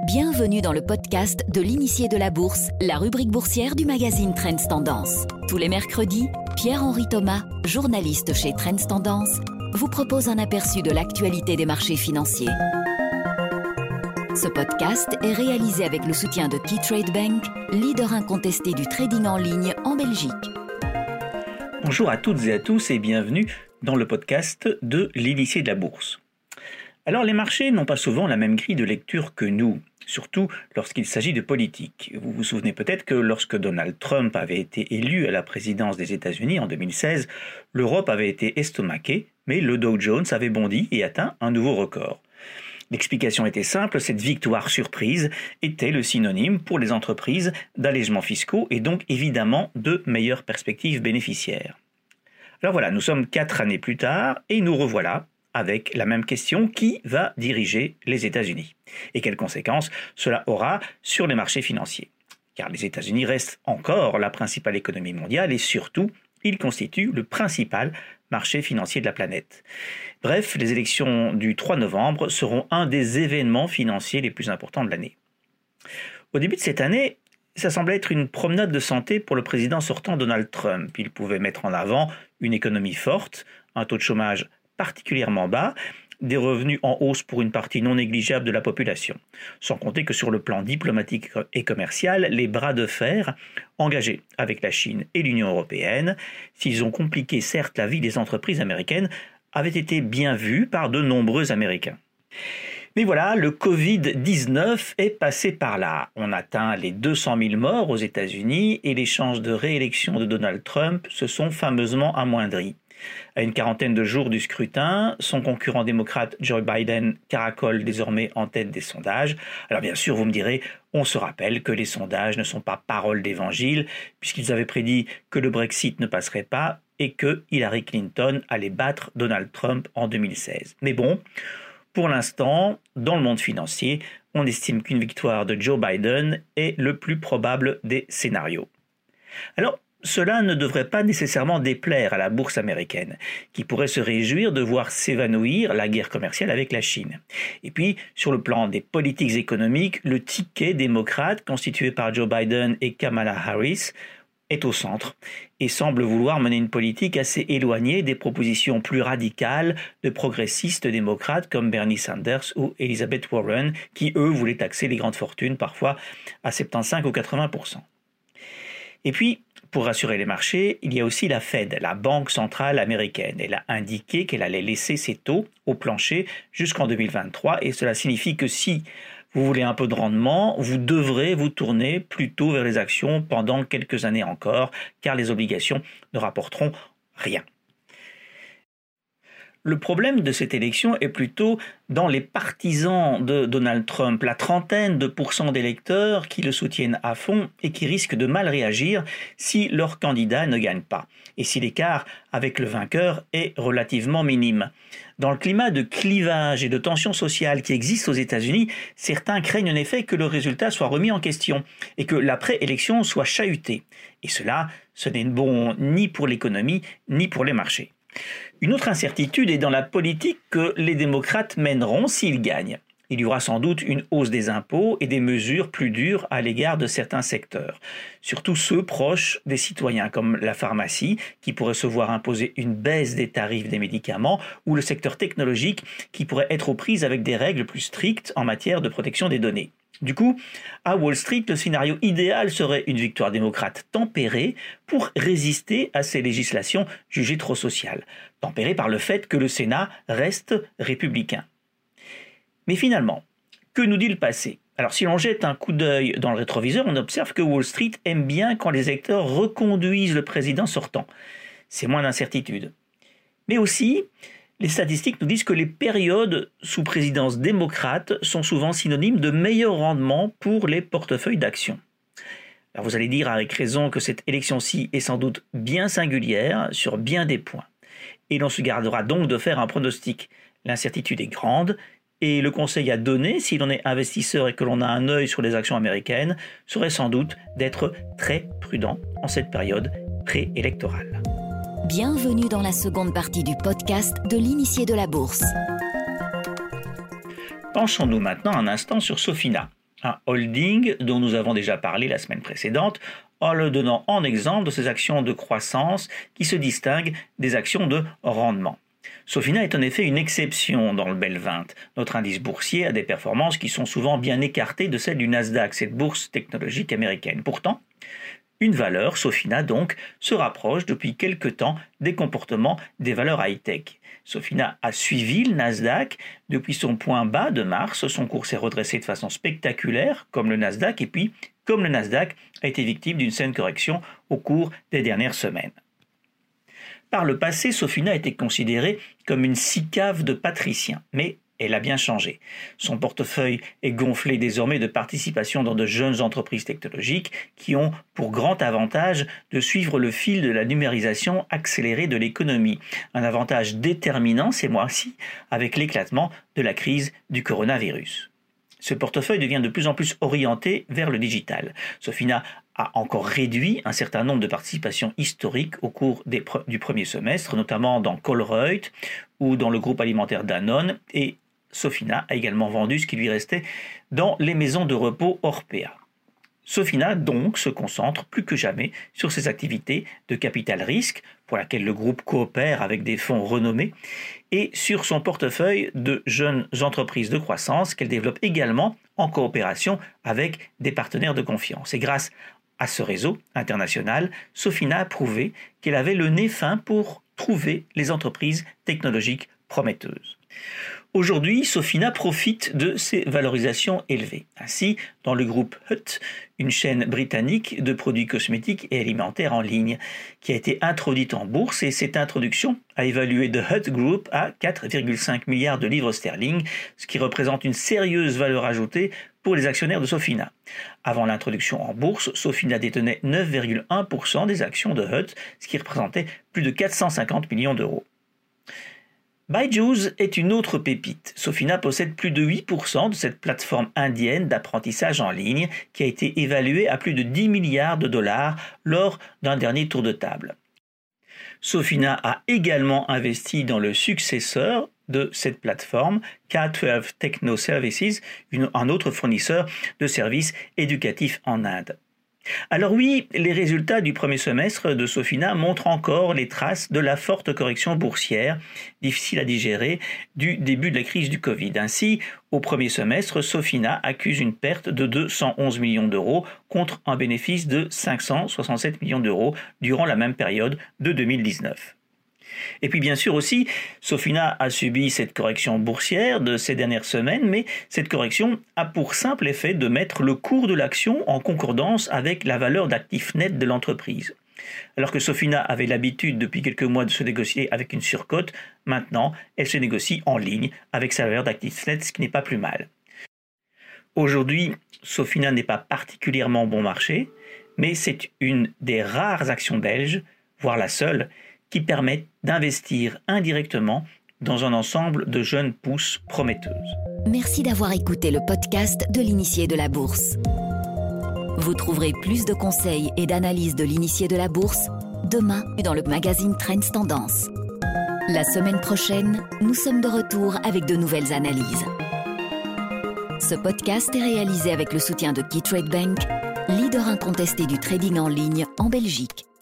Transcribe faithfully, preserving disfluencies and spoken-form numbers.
Bienvenue dans le podcast de l'initié de la bourse, la rubrique boursière du magazine Trends Tendance. Tous les mercredis, Pierre-Henri Thomas, journaliste chez Trends Tendance, vous propose un aperçu de l'actualité des marchés financiers. Ce podcast est réalisé avec le soutien de Keytrade Bank, leader incontesté du trading en ligne en Belgique. Bonjour à toutes et à tous et bienvenue dans le podcast de l'initié de la bourse. Alors les marchés n'ont pas souvent la même grille de lecture que nous, surtout lorsqu'il s'agit de politique. Vous vous souvenez peut-être que lorsque Donald Trump avait été élu à la présidence des États-Unis en deux mille seize, l'Europe avait été estomaquée, mais le Dow Jones avait bondi et atteint un nouveau record. L'explication était simple, cette victoire surprise était le synonyme pour les entreprises d'allègements fiscaux et donc évidemment de meilleures perspectives bénéficiaires. Alors voilà, nous sommes quatre années plus tard et nous revoilà avec la même question, qui va diriger les États-Unis? Et quelles conséquences cela aura sur les marchés financiers? Car les États-Unis restent encore la principale économie mondiale et surtout, ils constituent le principal marché financier de la planète. Bref, les élections du trois novembre seront un des événements financiers les plus importants de l'année. Au début de cette année, ça semblait être une promenade de santé pour le président sortant Donald Trump. Il pouvait mettre en avant une économie forte, un taux de chômage particulièrement bas, des revenus en hausse pour une partie non négligeable de la population. Sans compter que sur le plan diplomatique et commercial, les bras de fer engagés avec la Chine et l'Union européenne, s'ils ont compliqué certes la vie des entreprises américaines, avaient été bien vus par de nombreux Américains. Mais voilà, le covid dix-neuf est passé par là. On atteint les deux cent mille morts aux États-Unis et les chances de réélection de Donald Trump se sont fameusement amoindries. À une quarantaine de jours du scrutin, son concurrent démocrate Joe Biden caracole désormais en tête des sondages. Alors bien sûr, vous me direz, on se rappelle que les sondages ne sont pas paroles d'évangile, puisqu'ils avaient prédit que le Brexit ne passerait pas et que Hillary Clinton allait battre Donald Trump en deux mille seize. Mais bon, pour l'instant, dans le monde financier, on estime qu'une victoire de Joe Biden est le plus probable des scénarios. Alors, cela ne devrait pas nécessairement déplaire à la bourse américaine, qui pourrait se réjouir de voir s'évanouir la guerre commerciale avec la Chine. Et puis, sur le plan des politiques économiques, le ticket démocrate constitué par Joe Biden et Kamala Harris est au centre et semble vouloir mener une politique assez éloignée des propositions plus radicales de progressistes démocrates comme Bernie Sanders ou Elizabeth Warren, qui eux voulaient taxer les grandes fortunes parfois à soixante-quinze ou quatre-vingts pour cent. Et puis, pour rassurer les marchés, il y a aussi la Fed, la Banque centrale américaine. Elle a indiqué qu'elle allait laisser ses taux au plancher jusqu'en deux mille vingt-trois et cela signifie que si vous voulez un peu de rendement, vous devrez vous tourner plutôt vers les actions pendant quelques années encore, car les obligations ne rapporteront rien. Le problème de cette élection est plutôt dans les partisans de Donald Trump, la trentaine de pourcents d'électeurs qui le soutiennent à fond et qui risquent de mal réagir si leur candidat ne gagne pas, et si l'écart avec le vainqueur est relativement minime. Dans le climat de clivage et de tension sociale qui existe aux États-Unis, certains craignent en effet que le résultat soit remis en question et que l'après-élection soit chahuté. Et cela, ce n'est bon ni pour l'économie ni pour les marchés. Une autre incertitude est dans la politique que les démocrates mèneront s'ils gagnent. Il y aura sans doute une hausse des impôts et des mesures plus dures à l'égard de certains secteurs, surtout ceux proches des citoyens comme la pharmacie qui pourrait se voir imposer une baisse des tarifs des médicaments ou le secteur technologique qui pourrait être aux prises avec des règles plus strictes en matière de protection des données. Du coup, à Wall Street, le scénario idéal serait une victoire démocrate tempérée pour résister à ces législations jugées trop sociales, tempérée par le fait que le Sénat reste républicain. Mais finalement, que nous dit le passé? Alors si l'on jette un coup d'œil dans le rétroviseur, on observe que Wall Street aime bien quand les électeurs reconduisent le président sortant. C'est moins d'incertitude. Mais aussi, les statistiques nous disent que les périodes sous présidence démocrate sont souvent synonymes de meilleur rendement pour les portefeuilles d'actions. Alors vous allez dire avec raison que cette élection-ci est sans doute bien singulière sur bien des points. Et l'on se gardera donc de faire un pronostic. L'incertitude est grande et le conseil à donner si l'on est investisseur et que l'on a un œil sur les actions américaines serait sans doute d'être très prudent en cette période préélectorale. Bienvenue dans la seconde partie du podcast de l'initié de la bourse. Penchons-nous maintenant un instant sur Sofina. un holding dont nous avons déjà parlé la semaine précédente, en le donnant en exemple de ces actions de croissance qui se distinguent des actions de rendement. Sofina est en effet une exception dans le Bell vingt. Notre indice boursier a des performances qui sont souvent bien écartées de celles du Nasdaq, cette bourse technologique américaine. Pourtant, une valeur, Sofina donc, se rapproche depuis quelque temps des comportements des valeurs high-tech. Sofina a suivi le Nasdaq depuis son point bas de mars. Son cours s'est redressé de façon spectaculaire, comme le Nasdaq, et puis, comme le Nasdaq, a été victime d'une saine correction au cours des dernières semaines. Par le passé, Sofina était considérée comme une sicave de patriciens, mais elle a bien changé. Son portefeuille est gonflé désormais de participations dans de jeunes entreprises technologiques qui ont pour grand avantage de suivre le fil de la numérisation accélérée de l'économie. Un avantage déterminant ces mois-ci avec l'éclatement de la crise du coronavirus. Ce portefeuille devient de plus en plus orienté vers le digital. Sofina a encore réduit un certain nombre de participations historiques au cours des pre- du premier semestre, notamment dans Colruyt ou dans le groupe alimentaire Danone, et Sofina a également vendu ce qui lui restait dans les maisons de repos Orpea. Sofina donc se concentre plus que jamais sur ses activités de capital risque, pour laquelle le groupe coopère avec des fonds renommés, et sur son portefeuille de jeunes entreprises de croissance qu'elle développe également en coopération avec des partenaires de confiance. Et grâce à ce réseau international, Sofina a prouvé qu'elle avait le nez fin pour trouver les entreprises technologiques prometteuses. Aujourd'hui, Sofina profite de ces valorisations élevées. Ainsi, dans le groupe Hut, une chaîne britannique de produits cosmétiques et alimentaires en ligne, qui a été introduite en bourse, et cette introduction a évalué The Hut Group à quatre virgule cinq milliards de livres sterling, ce qui représente une sérieuse valeur ajoutée pour les actionnaires de Sofina. Avant l'introduction en bourse, Sofina détenait neuf virgule un pour cent des actions de Hut, ce qui représentait plus de quatre cent cinquante millions d'euros. Byju's est une autre pépite. Sofina possède plus de huit pour cent de cette plateforme indienne d'apprentissage en ligne qui a été évaluée à plus de dix milliards de dollars lors d'un dernier tour de table. Sofina a également investi dans le successeur de cette plateforme, K douze Techno Services, une, un autre fournisseur de services éducatifs en Inde. Alors oui, les résultats du premier semestre de Sofina montrent encore les traces de la forte correction boursière, difficile à digérer, du début de la crise du Covid. Ainsi, au premier semestre, Sofina accuse une perte de deux cent onze millions d'euros contre un bénéfice de cinq cent soixante-sept millions d'euros durant la même période de deux mille dix-neuf. Et puis bien sûr aussi, Sofina a subi cette correction boursière de ces dernières semaines, mais cette correction a pour simple effet de mettre le cours de l'action en concordance avec la valeur d'actifs net de l'entreprise. Alors que Sofina avait l'habitude depuis quelques mois de se négocier avec une surcote, maintenant elle se négocie en ligne avec sa valeur d'actifs net, ce qui n'est pas plus mal. Aujourd'hui, Sofina n'est pas particulièrement bon marché, mais c'est une des rares actions belges, voire la seule, qui permettent d'investir indirectement dans un ensemble de jeunes pousses prometteuses. Merci d'avoir écouté le podcast de l'Initié de la Bourse. Vous trouverez plus de conseils et d'analyses de l'Initié de la Bourse demain dans le magazine Trends Tendance. La semaine prochaine, nous sommes de retour avec de nouvelles analyses. Ce podcast est réalisé avec le soutien de KeyTrade Bank, leader incontesté du trading en ligne en Belgique.